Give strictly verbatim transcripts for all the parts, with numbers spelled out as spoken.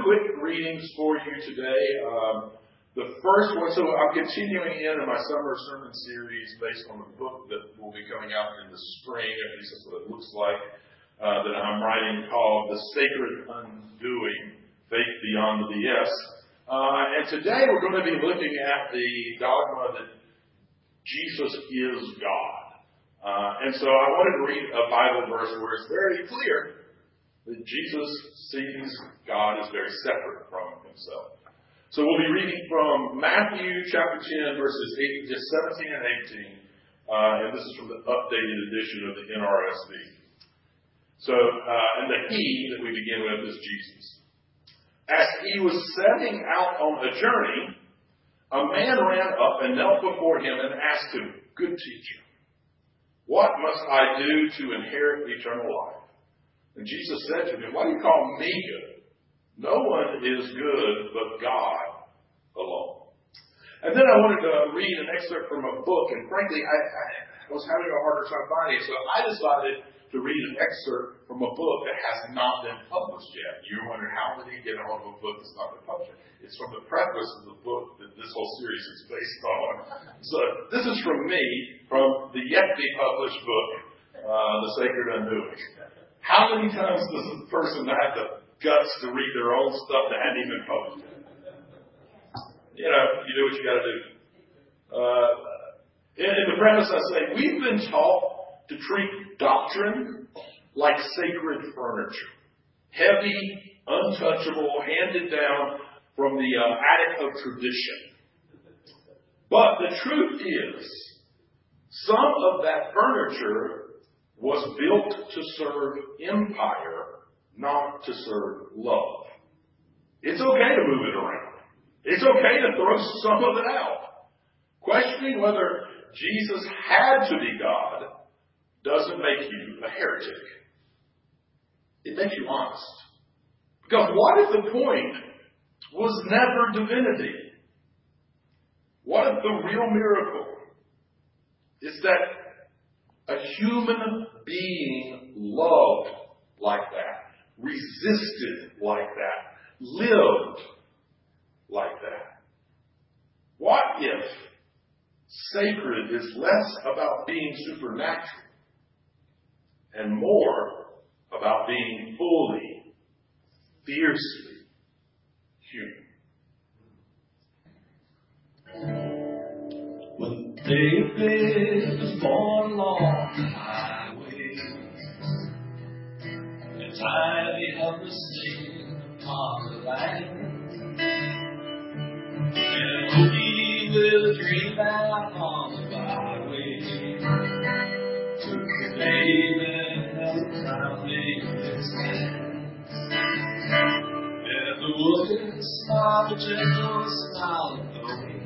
quick readings for you today. Um, the first one, so I'm continuing in, in my summer sermon series based on the book that will be coming out in the spring, at least that's what it looks like, uh, that I'm writing called The Sacred Undoing, Faith Beyond the B S. Uh, and today we're going to be looking at the dogma that Jesus is God. Uh, and so I wanted to read a Bible verse where it's very clear that Jesus sees God as very separate from himself. So we'll be reading from Matthew chapter ten, verses eight, just seventeen and eighteen. Uh, and this is from the updated edition of the N R S V. So, uh, and the he that we begin with is Jesus. As he was setting out on a journey, a man ran up and knelt before him and asked him, "Good teacher, what must I do to inherit eternal life?" And Jesus said to him, "Why do you call me good? No one is good but God alone." And then I wanted to read an excerpt from a book, and frankly, I, I was having a harder time finding it, so I decided to read an excerpt from a book that has not been published yet. You wonder, how did he get a hold of a book that's not been published? It's from the preface of the book that this whole series is based on. So this is from me, from the yet-to-be published book, uh, The Sacred Undoing. How many times does a person have the guts to read their own stuff that hadn't even been published? You know, you do what you got to do. Uh, in, in the preface, I say, we've been taught to treat doctrine like sacred furniture. Heavy, untouchable, handed down from the uh, attic of tradition. But the truth is, some of that furniture was built to serve empire, not to serve love. It's okay to move it around. It's okay to throw some of it out. Questioning whether Jesus had to be God doesn't make you a heretic. It makes you honest. Because what if the point was never divinity? What if the real miracle is that a human being loved like that, resisted like that, lived like that? What if sacred is less about being supernatural and more about being fully, fiercely human? When David was born along the highway, entirely helplessly upon the land, and Okie with a dream out on the byway, took the babe and held it proudly in his hands. And the woman smiled a gentle smile of knowing,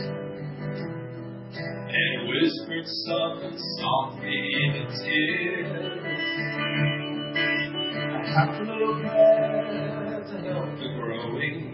and whispered something softly in his ear. I have a little prayer to help the growing.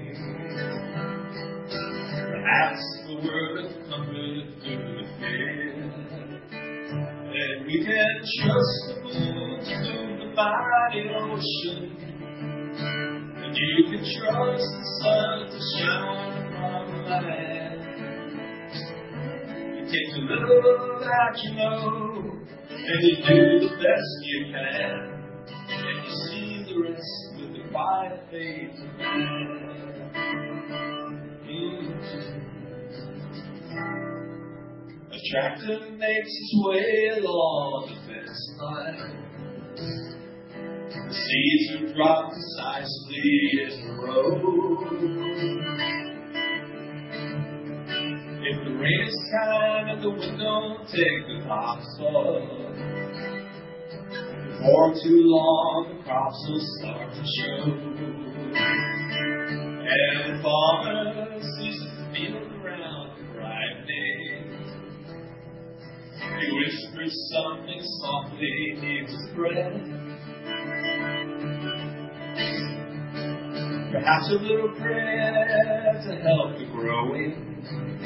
Perhaps the word of comfort through the fear. And we can trust the moon to move the mighty ocean. And you can trust the sun to shine upon the land. You take the little that you know, and you do the best you can. And you see the rest with the quiet faith of man. A tractor makes its way along the fence line. The seeds are dropped precisely in the road. If the rain is kind and the wind don't take the topsoil, before too long the crops will start to show. And the farmer sees the field around him ripening. He whispers something softly near his breath. Perhaps a little prayer to help the growing.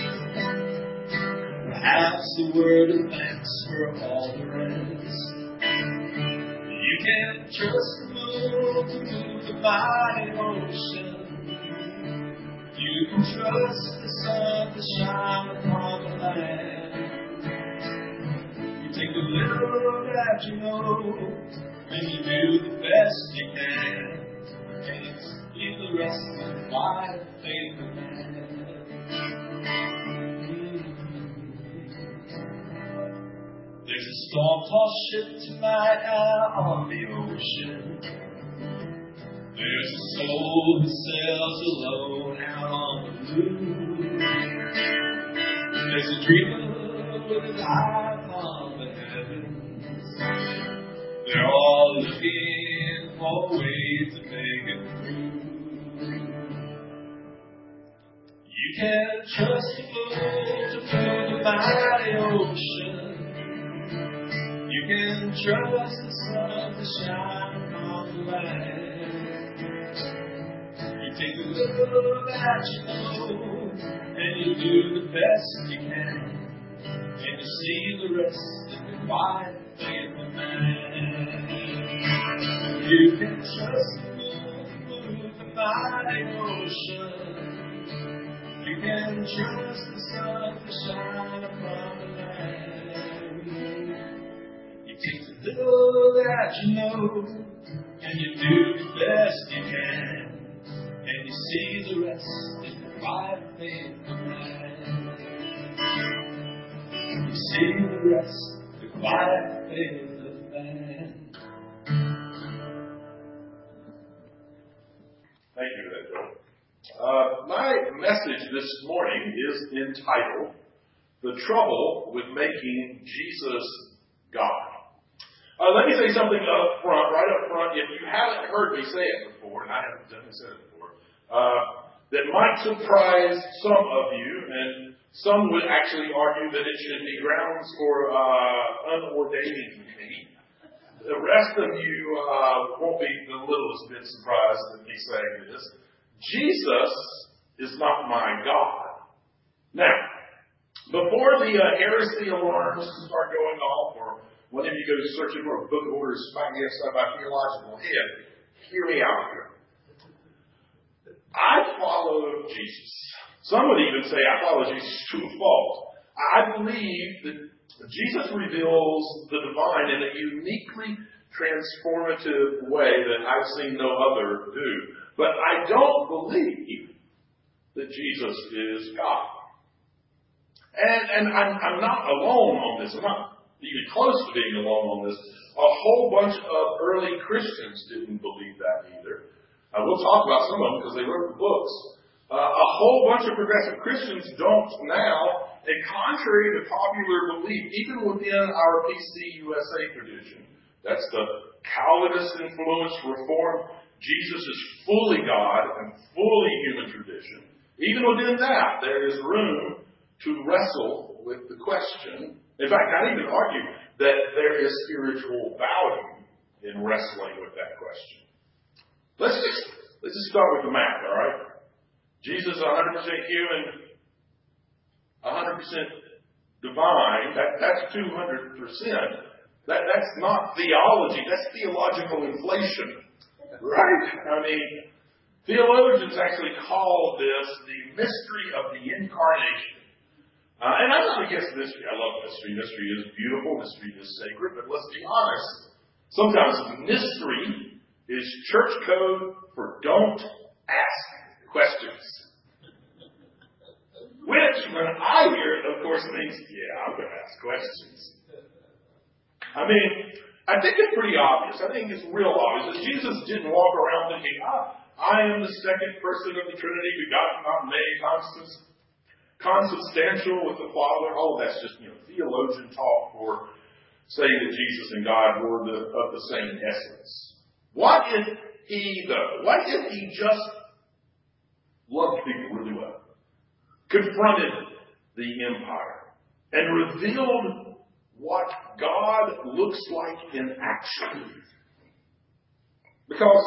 Perhaps a word of thanks for all the rest. You can trust the moon to move the mighty ocean. You can trust the sun to shine upon the land. You take the little that you know, and you do the best you can. And leave the rest by the faith of man. There's a storm-tossed ship tonight out on the ocean. There's a soul who sails alone out on the blue. There's a dreamer with his eye upon the heavens. They're all looking for a way to make it through. You can trust the boat to through the mighty ocean. You can trust the sun to shine upon the land. You take the little that you know, and you do the best you can, and you see the rest in the quiet faith of man. You can trust the moon to move the mighty ocean. You can trust the sun to shine upon the land. You take the little that you know, and you do the best you can, and you see the rest in the quiet faith of man. You see the rest in the quiet faith of man. Thank you for that, Joe. Uh, my message this morning is entitled, The Trouble with Making Jesus God. Uh, let me say something up front, right up front. If you haven't heard me say it before, and I haven't definitely said it before, uh, that might surprise some of you, and some would actually argue that it should be grounds for uh, unordaining me. The rest of you uh, won't be the littlest bit surprised at me saying this. Jesus is not my God. Now, before the uh, heresy alarms start going off, or whenever you go searching for a book order smacking stuff by theological head, hear me out here. I follow Jesus. Some would even say I follow Jesus to a fault. I believe that Jesus reveals the divine in a uniquely transformative way that I've seen no other do. But I don't believe that Jesus is God. And, and I'm, I'm not alone on this. I'm not even close to being alone on this. A whole bunch of early Christians didn't believe that either. Uh, we'll talk about some of them because they wrote the books. Uh, a whole bunch of progressive Christians don't now. And contrary to popular belief, even within our P C U S A tradition, that's the Calvinist-influenced Reform, Jesus is fully God and fully human tradition. Even within that, there is room to wrestle with the question. In fact, I'd even argue that there is spiritual value in wrestling with that question. Let's just, let's just start with the math, all right? Jesus is one hundred percent human, one hundred percent divine. That, that's two hundred percent. That, that's not theology. That's theological inflation. Right? I mean, theologians actually call this the mystery of the incarnation. Uh, and I'm not against mystery. I love mystery. Mystery is beautiful. Mystery is sacred. But let's be honest. Sometimes mystery is church code for don't ask questions. Which, when I hear it, of course, means, yeah, I'm going to ask questions. I mean, I think it's pretty obvious. I think it's real obvious that Jesus didn't walk around thinking, ah, I am the second person of the Trinity, begotten, not made, constant, consubstantial with the Father. Oh, that's just, you know, theologian talk for saying that Jesus and God were the, of the same essence. What if he, though, what if he just loved people really well, confronted the empire, and revealed what God looks like in action? Because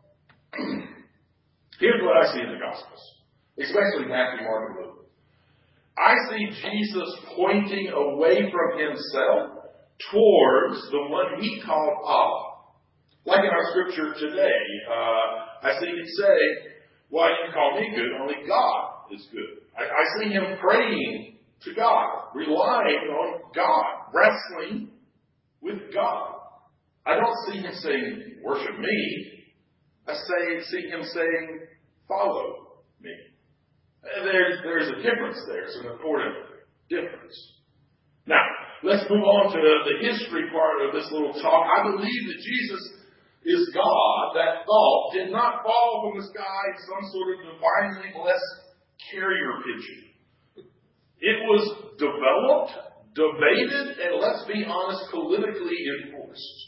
here's what I see in the Gospels, especially Matthew, Mark, and Luke. I see Jesus pointing away from himself towards the one he called Abba. Like in our scripture today, uh, I see him say, why you call me good? Only God is good. I, I see him praying to God, relying on God, wrestling with God. I don't see him saying, worship me. I say, see him saying, follow me. There's, there's a difference there. It's an important difference. Now, let's move on to the history part of this little talk. I believe that Jesus is God. That thought did not fall from the sky in some sort of divinely blessed carrier pigeon. It was developed, debated, and let's be honest, politically enforced.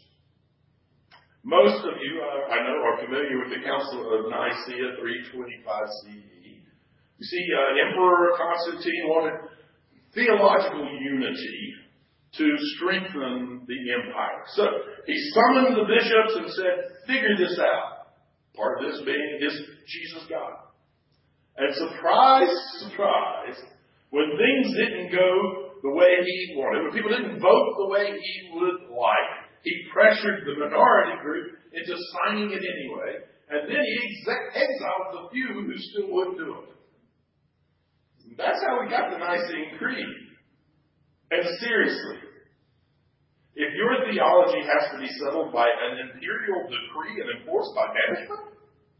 Most of you, uh, I know, are familiar with the Council of Nicaea, three twenty-five C E. You see, uh, Emperor Constantine wanted theological unity to strengthen the empire. So he summoned the bishops and said, figure this out. Part of this being, is Jesus God? And surprise, surprise, when things didn't go the way he wanted, when people didn't vote the way he would like, he pressured the minority group into signing it anyway, and then he ex- exiled the few who still wouldn't do it. That's how we got the Nicene Creed. And seriously, if your theology has to be settled by an imperial decree and enforced by management,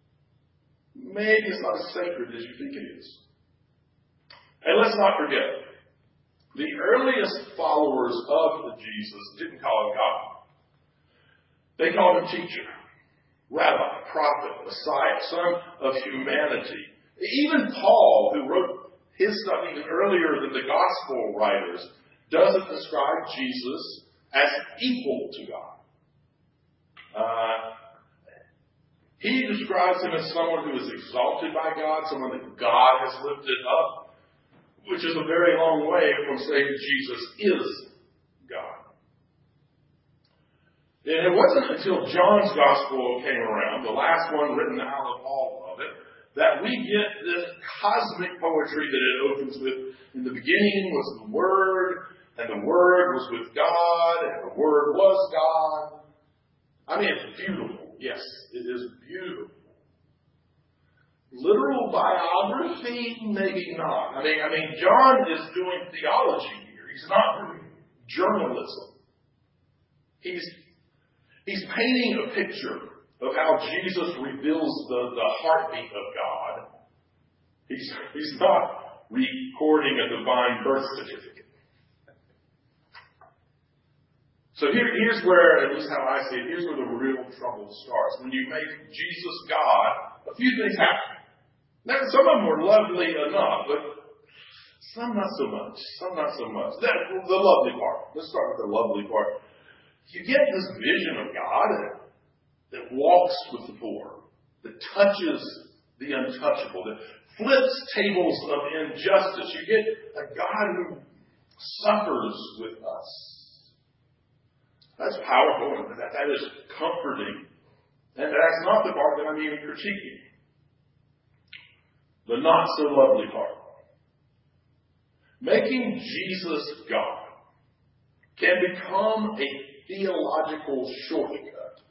maybe it's not as sacred as you think it is. And let's not forget, the earliest followers of Jesus didn't call him God. They called him teacher, rabbi, prophet, Messiah, son of humanity. Even Paul, who wrote his stuff even earlier than the gospel writers, doesn't describe Jesus as equal to God. Uh, he describes him as someone who is exalted by God, someone that God has lifted up, which is a very long way from saying Jesus is God. And it wasn't until John's Gospel came around, the last one written out of all of it, that we get this cosmic poetry that it opens with. In the beginning was the Word, and the Word was with God, and the Word was God. I mean, it's beautiful. Yes, it is beautiful. Literal biography, maybe not. I mean, I mean, John is doing theology here. He's not doing journalism. He's He's painting a picture of how Jesus reveals the, the heartbeat of God. He's, he's not recording a divine birth certificate. So here, here's where, at least how I see it, here's where the real trouble starts. When you make Jesus God, a few things happen. Now, some of them were lovely enough, but some not so much. Some not so much. That, the lovely part. Let's start with the lovely part. You get this vision of God that walks with the poor, that touches the untouchable, that flips tables of injustice. You get a God who suffers with us. That's powerful, and that, that is comforting. And that's not the part that I'm even critiquing. The not so lovely part. Making Jesus God can become a theological shortcut.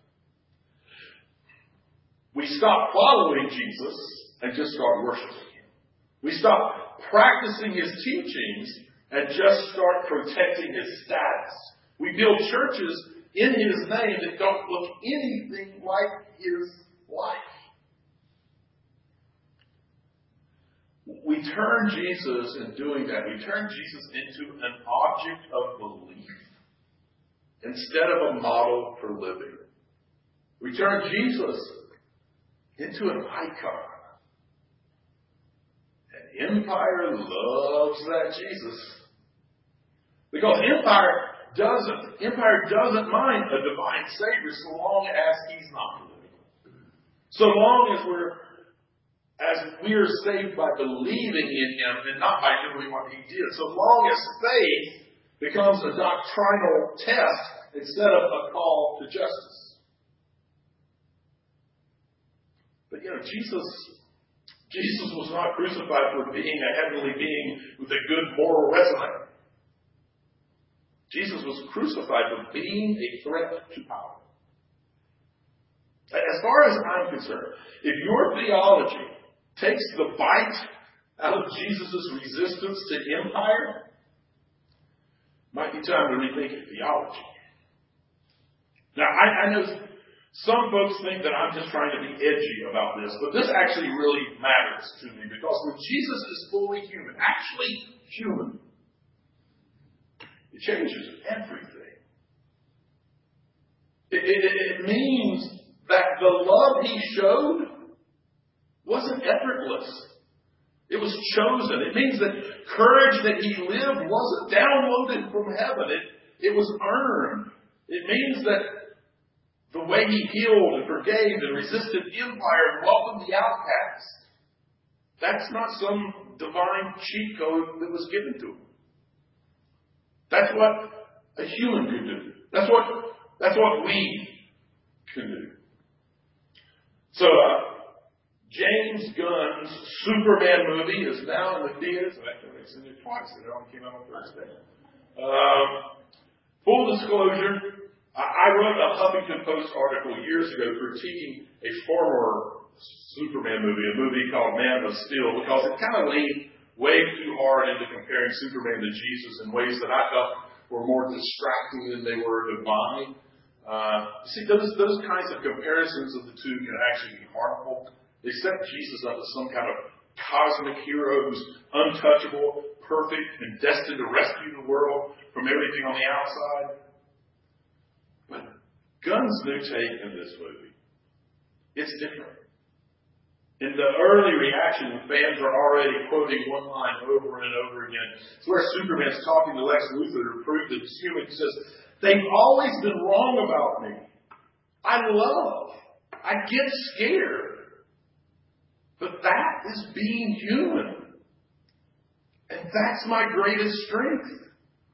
We stop following Jesus and just start worshiping him. We stop practicing his teachings and just start protecting his status. We build churches in his name that don't look anything like his life. We turn Jesus, in doing that, we turn Jesus into an object of belief instead of a model for living. We turn Jesus into an icon. And empire loves that Jesus. Because empire doesn't, empire doesn't mind a divine Savior so long as he's not living. So long as we're as we are saved by believing in him and not by doing what he did. So long as faith becomes a doctrinal test instead of a call to justice. But you know, Jesus, Jesus was not crucified for being a heavenly being with a good moral resume. Jesus was crucified for being a threat to power. As far as I'm concerned, if your theology takes the bite out of Jesus' resistance to empire, might be time to rethink your theology. Now, I, I know some folks think that I'm just trying to be edgy about this, but this actually really matters to me, because when Jesus is fully human, actually human, it changes everything. It, it, it means that the love he showed wasn't effortless. It was chosen. It means that courage that he lived wasn't downloaded from heaven. It, it was earned. It means that the way he healed and forgave and resisted empire and welcomed the outcast, that's not some divine cheat code that was given to him. That's what a human could do. That's what, that's what we can do. So, uh, James Gunn's Superman movie is now in the theaters. Actually, they've seen it twice. It only came out on Thursday. Um, full disclosure, I wrote a Huffington Post article years ago critiquing a former Superman movie, a movie called Man of Steel, because it kind of leaned way too hard into comparing Superman to Jesus in ways that I felt were more distracting than they were divine. Uh, you see, those, those kinds of comparisons of the two can actually be harmful. They set Jesus up as some kind of cosmic hero who's untouchable, perfect, and destined to rescue the world from everything on the outside. But Gunn's new take in this movie, it's different. In the early reaction, fans are already quoting one line over and over again. It's where Superman's talking to Lex Luthor to prove that he's human. He says, "They've always been wrong about me. I love. I get scared. But that is being human. And that's my greatest strength."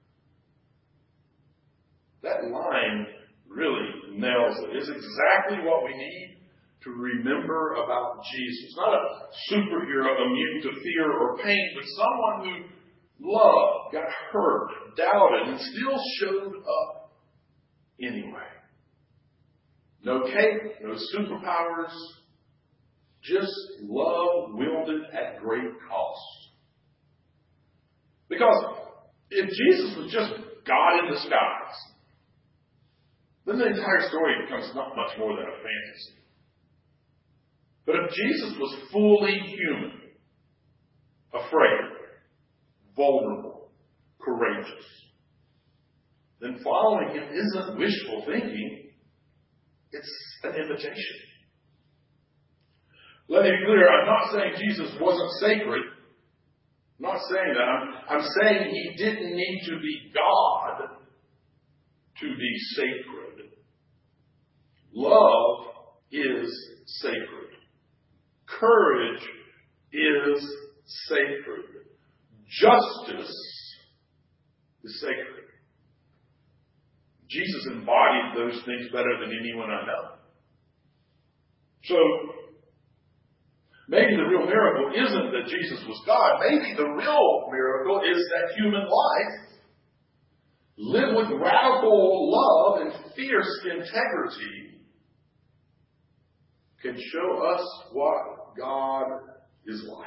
That line really nails it. It's exactly what we need to remember about Jesus. Not a superhero immune to fear or pain, but someone who loved, got hurt, doubted, and still showed up anyway. No cape, no superpowers, just love wielded at great cost. Because if Jesus was just God in disguise, then the entire story becomes not much more than a fantasy. But if Jesus was fully human, afraid, vulnerable, courageous, then following him isn't wishful thinking, it's an invitation. Let me be clear, I'm not saying Jesus wasn't sacred. I'm not saying that. I'm, I'm saying he didn't need to be God to be sacred. Love is sacred. Courage is sacred. Justice is sacred. Jesus embodied those things better than anyone I know. So, maybe the real miracle isn't that Jesus was God. Maybe the real miracle is that human life, lived with radical love and fierce integrity, can show us what God is like.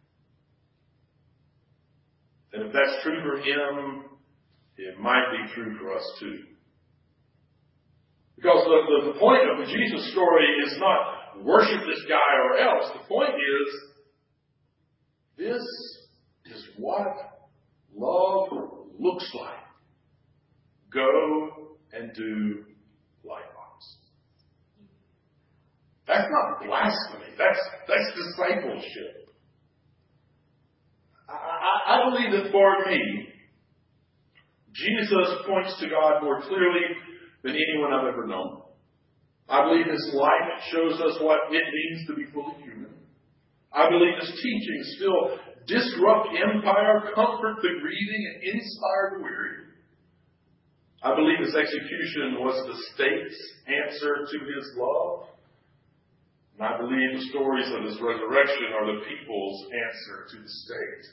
And if that's true for him, it might be true for us too. Because the, the, the point of the Jesus story is not worship this guy or else. The point is, this is what love looks like. Go and do likewise. That's not blasphemy. That's, that's discipleship. I, I, I believe that for me, Jesus points to God more clearly than anyone I've ever known. I believe his life shows us what it means to be fully human. I believe his teachings still disrupt empire, comfort the grieving, and inspire the weary. I believe his execution was the state's answer to his love. And I believe the stories of his resurrection are the people's answer to the state.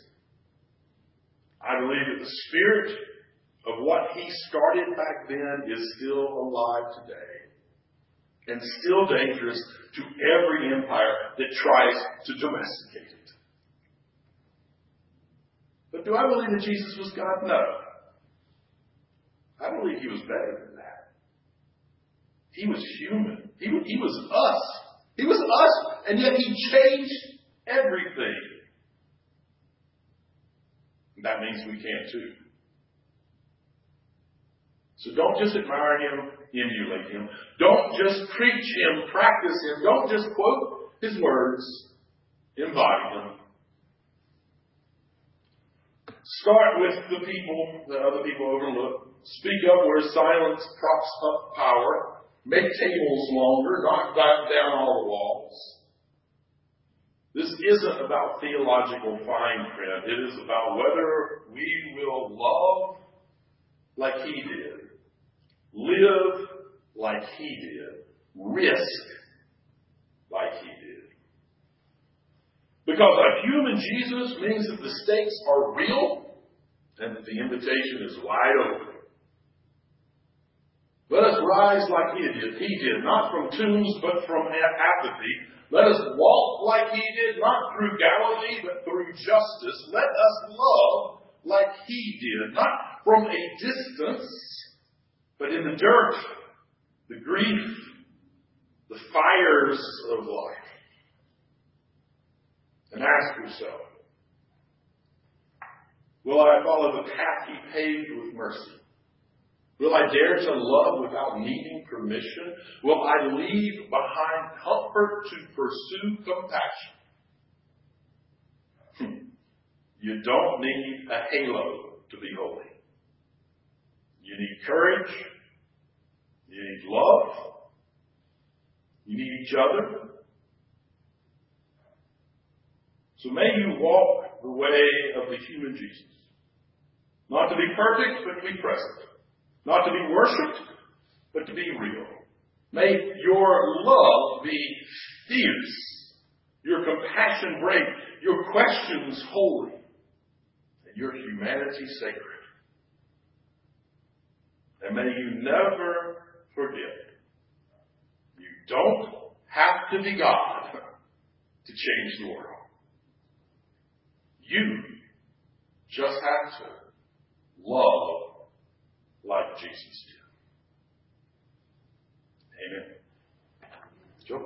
I believe that the spirit of what he started back then is still alive today and still dangerous to every empire that tries to domesticate it. But do I believe that Jesus was God? No. I believe he was better than that. He was human. He, he was us. He was us, and yet he changed everything. That means we can too. So don't just admire him, emulate him. Don't just preach him, practice him. Don't just quote his words, embody them. Start with the people that other people overlook. Speak up where silence props up power. Make tables longer, knock down all the walls. This isn't about theological fine print. It is about whether we will love like he did, live like he did, risk like he did. Because a human Jesus means that the stakes are real and that the invitation is wide open. Let us rise like he did. He did, not from tombs, but from apathy. Let us walk like he did, not through Galilee, but through justice. Let us love like he did, not from a distance, but in the dirt, the grief, the fires of life. And ask yourself, will I follow the path he paved with mercy? Will I dare to love without needing permission? Will I leave behind comfort to pursue compassion? Hmm. You don't need a halo to be holy. You need courage. You need love. You need each other. So may you walk the way of the human Jesus. Not to be perfect, but to be present. Not to be worshipped, but to be real. May your love be fierce, your compassion great, your questions holy, and your humanity sacred. And may you never forget, you don't have to be God to change the world. You just have to love like Jesus did. Amen. Joe?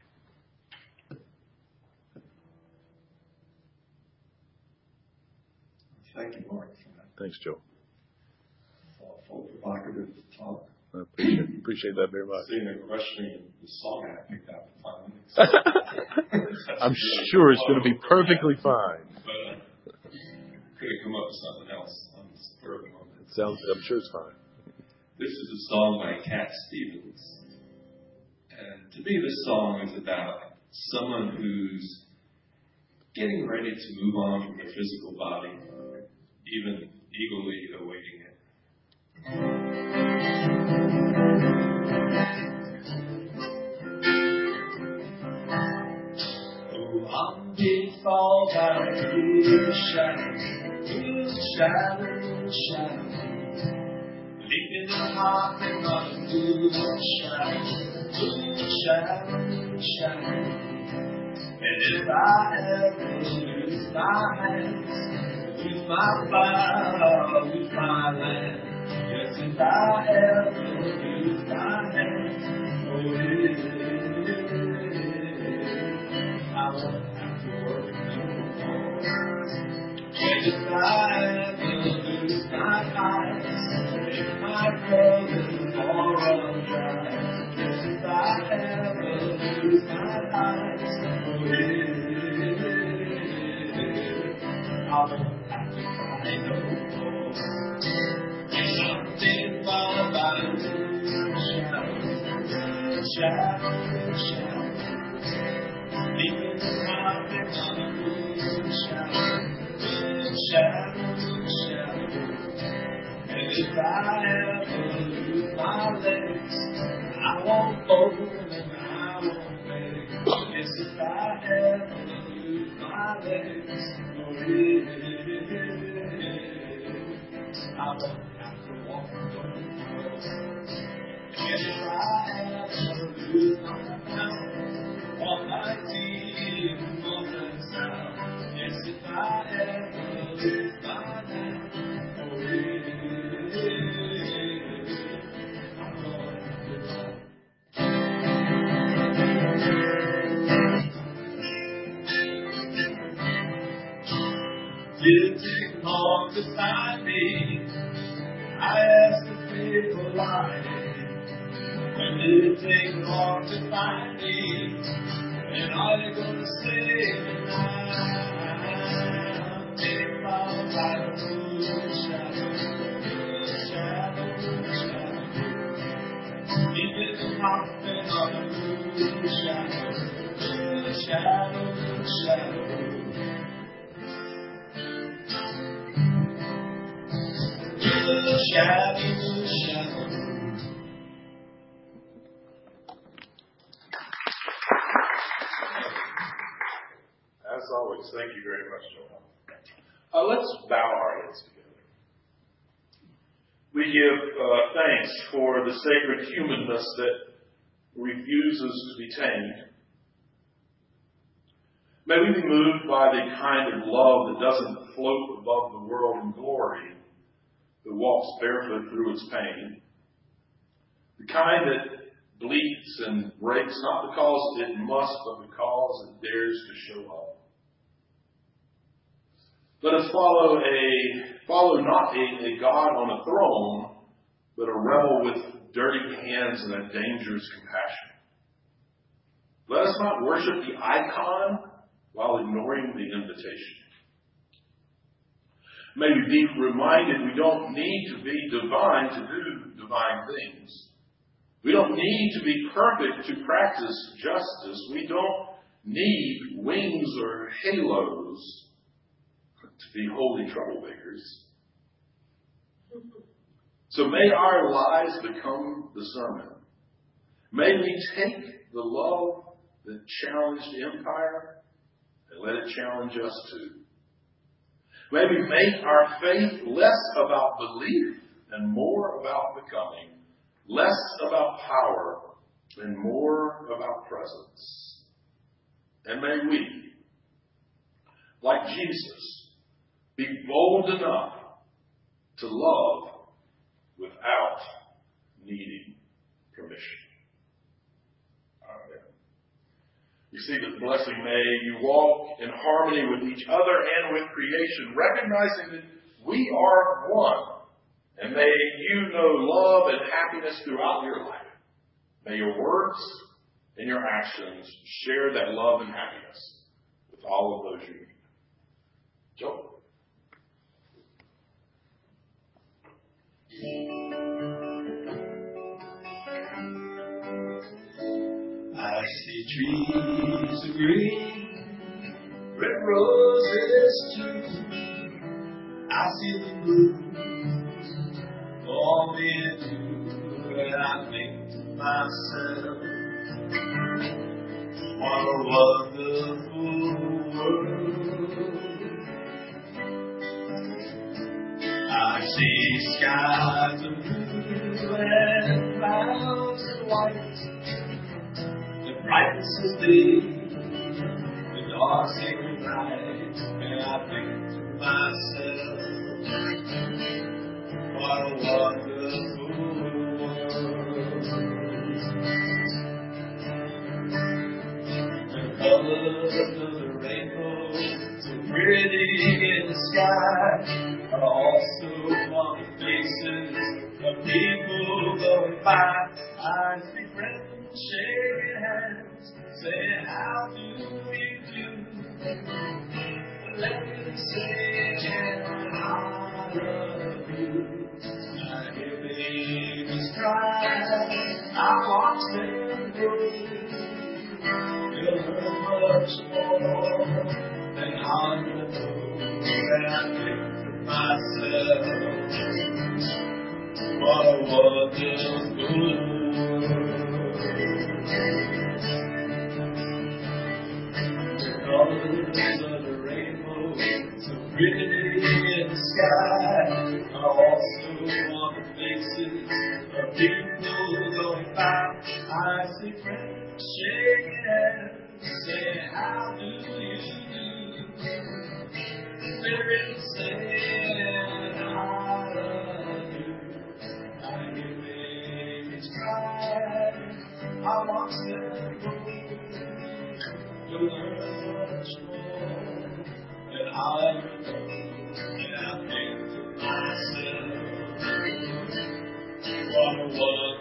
Thank you, Mark, for that Thanks, Joe. thoughtful, provocative talk. I appreciate, appreciate that very much. Seeing the questioning of the song I picked out in five minutes. I'm sure it's going to be perfectly fine. But uh, could have come up with something else on the spur of the moment. It sounds, I'm sure it's fine. This is a song by Cat Stevens. And to me, this song is about someone who's getting ready to move on from their physical body, even eagerly awaiting it. Oh, I'm being fall down through the shadow, through the shadow, shadow. Leaping in the heart and running through the shadow, through the shadow, shadow. And if I ever lose my hands, lose my fire, lose my land, yes, if I ever lose my hands, oh, yeah, I won't have to work no more. And if I ever lose my eyes, if my brothers all run dry, yes, if I ever lose my eyes, oh, yeah, I won't have to cry no more. Something fall by the shadow, shadow, shadow. Leaving the mountain on the moon, shadow, shadow, shadow. And if I ever lose my legs, I won't fold and I won't beg. Yes, if I ever lose my legs, oh yeah, I won't have to walk no more. And if I ever lose my power, walk my teeth, walk my sound. Yes, if I ever lose my Didn't take long to find me. I asked the faithful light. And didn't take long to find me. And are you gonna stay tonight? Take my life through the shadow, through the shadow, through the shadow. Even if I'm in the shadow, through the shadow, through the shadow. Shadow, shadow. As always, thank you very much, Joel. Uh, let's bow our heads together. We give uh, thanks for the sacred humanness that refuses to be tamed. May we be moved by the kind of love that doesn't float above the world in glory, that walks barefoot through its pain. The kind that bleats and breaks not because it must, but because it dares to show up. Let us follow a follow not a, a God on a throne, but a rebel with dirty hands and a dangerous compassion. Let us not worship the icon while ignoring the invitation. May we be reminded we don't need to be divine to do divine things. We don't need to be perfect to practice justice. We don't need wings or halos to be holy troublemakers. So may our lives become the sermon. May we take the love that challenged empire and let it challenge us too. May we make our faith less about belief and more about becoming, less about power and more about presence. And may we, like Jesus, be bold enough to love without needing permission. Amen. Receive this blessing. May you walk in harmony with each other and with creation, recognizing that we are one. And may you know love and happiness throughout your life. May your words and your actions share that love and happiness with all of those you meet. Joe. I see trees of green, red roses too. I see the blue, all me too, and I think to myself, what a wonderful world. I see skies of blue and clouds of white. Brightness of day, the dark sacred night, and I think to myself, what a wonderful world. The colors of the rainbow, so pretty in the sky, are also on the faces of people going by. I see friends shaking hands, saying, how do we do? Let me say again, I love you. I hear babies cry, I watch them grow. You'll learn much more than I know. And I think to myself, what a wonderful colors of the rainbow, so pretty in the sky, are also on the faces of people going by. I see friends shaking hands, saying, how do you do? They're saying, I love you. I hear babies cry, I watch them grow. To learn much more than I know. one